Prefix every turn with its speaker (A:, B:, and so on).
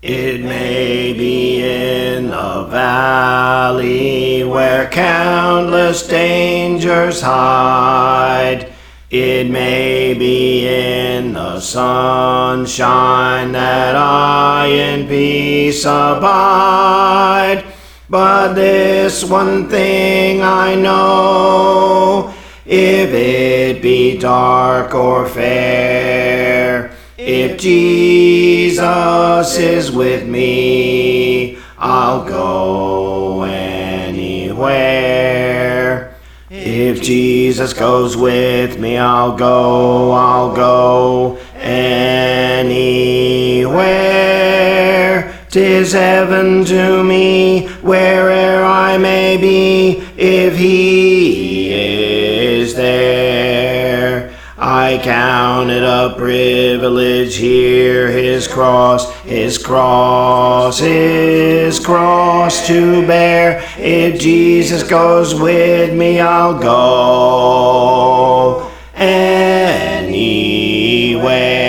A: It may be in the valley where countless dangers hide. It may be in the sunshine that I in peace abide. But this one thing I know, if it be dark or fair, if Jesus is with me, I'll go anywhere. If Jesus goes with me, I'll go anywhere. 'Tis heaven to me, where'er I may be, if he is there. I count it a privilege here, his cross to bear. If Jesus goes with me, I'll go anywhere.